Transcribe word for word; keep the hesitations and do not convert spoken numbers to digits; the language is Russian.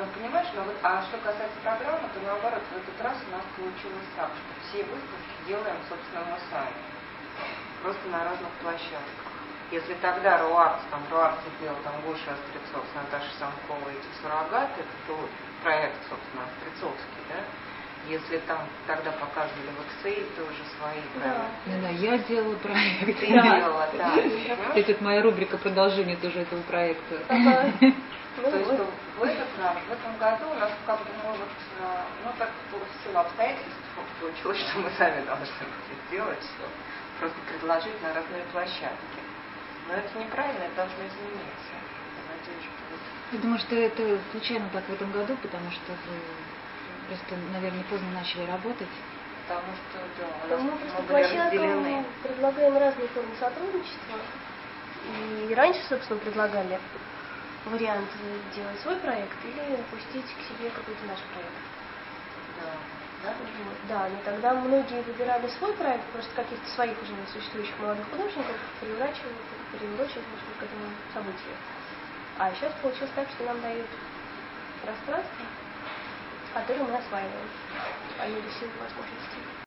Ну, понимаешь, ну вот, а что касается программы, то наоборот, в этот раз у нас получилось так, что все выставки делаем, собственно, мы сами. Просто на разных площадках. Если тогда Руарц, там Руарц делал там Гоша Острецов с Наташей Самковой эти суррогаты, то проект, собственно, Острецовский, да? Если там тогда показывали в Excel, тоже свои проекты. Да, да, я делала проект. Ты да. делала, да. Это моя рубрика продолжение тоже этого проекта. Ага. То есть в этот раз, в этом году у нас как бы, ну вот, ну так в силу обстоятельств получилось, что мы сами должны были сделать все. Просто предложить на разные площадки. Но это неправильно, это должно измениться. Я надеюсь, что вот... Я думаю, что это случайно так в этом году, потому что вы просто, наверное, поздно начали работать. Потому что, да, у нас мы просто были разделены. Предлагаем разные формы сотрудничества. И раньше, собственно, предлагали вариант делать свой проект или пустить к себе какой-то наш проект. Да. Да? Вот, да, но тогда многие выбирали свой проект, просто каких-то своих уже существующих молодых художников, приурачивали, приурочивали, может быть, к этому событию. А сейчас получилось так, что нам дают пространство, которое мы осваиваем по мере сил и возможностей.